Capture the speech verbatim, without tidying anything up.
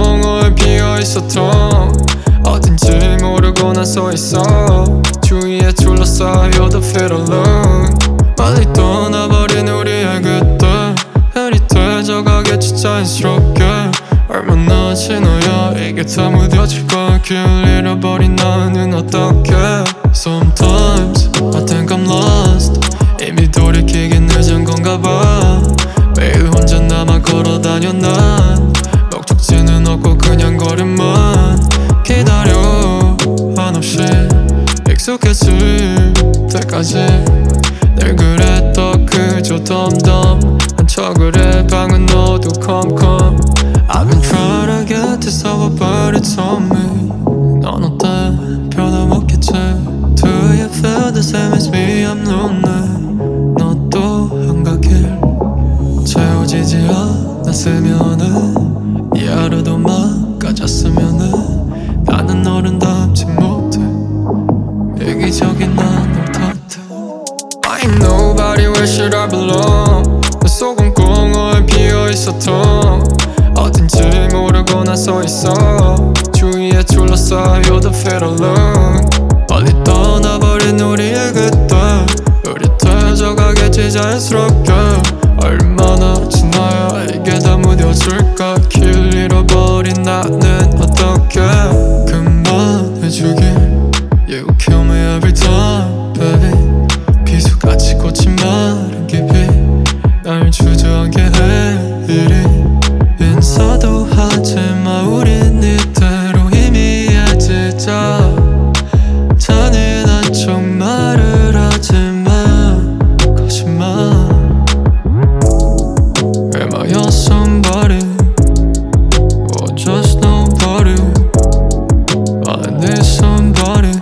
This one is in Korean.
공허에 비어있었던 어딘지 모르고 난 서있어. 주위에 둘러싸여 the feel alone. 빨리 떠나버린 우리의 그때 흐릿해져가겠지 자연스럽게. 얼마나 지나야 이게 다 무뎌질까. 길 잃어버린 나는 어떡해. Sometimes I think I'm lost. 이미 돌이키긴 늦은 건가 봐. 매일 혼자 나만 걸어다녀 난. 목적지는 없고 그냥 걸음만 기다려. 한없이 익숙해질 때까지 늘 그랬던 그저 덤덤한 척을 방은 어두컴컴. I've been trying to get this over but it's on me. 넌 어때? 변함없겠지? Do you feel the same as me? I'm lonely. 너도 한가길 채워지지 않았으면은 이 하루도 막아졌으면은 나는 너를 닮지 못해. 이기적인 난 널 탓해. I ain't nobody, where should I belong? 내 속은 공허에 비어있었던 어딘지 모르고 난 서있어. 주위에 둘러싸여 the feel alone. 빨리 떠나버린 우리의 그때 흐릿해져가겠지 자연스럽게. 얼마나 지나야 이게 다 무뎌질까. 길 잃어버린 나는 어떡해. 그만해주길 You kill me every time baby. 비수같이 꽂힌 마른 깊이 날 주저앉게 해 이리. 인사도 하지마 우린 이대로 희미해지자. 잔인한 척 말을 하지마 거짓말. Am I your somebody or just nobody? I need somebody.